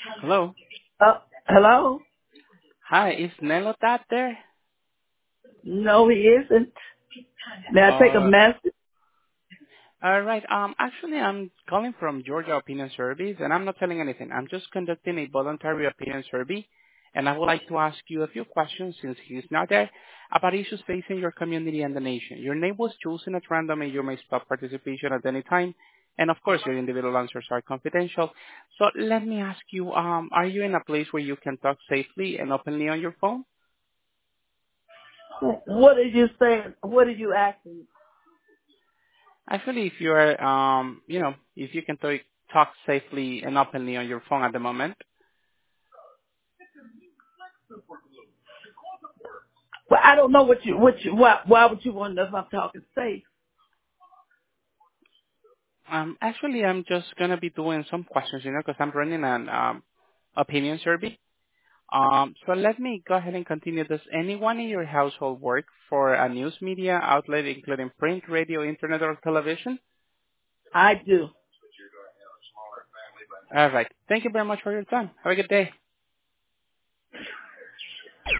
Hello. Hello? Hi, is Nello Dad there? No, he isn't. May I take a Uh, message? all right. Actually, I'm calling from Georgia Opinion Service, and I'm not telling anything. I'm just conducting a voluntary opinion survey, and I would like to ask you a few questions since he's not there about issues facing your community and the nation. Your name was chosen at random, and you may stop participation at any time. And of course, your individual answers are confidential. So let me ask you, are you in a place where you can talk safely and openly on your phone? What did you say? What did you asking? Actually, if you're, if you can talk safely and openly on your phone at the moment. Well, I don't know why would you want to know if I'm talking safe? Actually, I'm just gonna be doing some questions, because I'm running an opinion survey. So let me go ahead and continue this. Anyone in your household work for a news media outlet, including print, radio, internet, or television? I do. All right. Thank you very much for your time. Have a good day.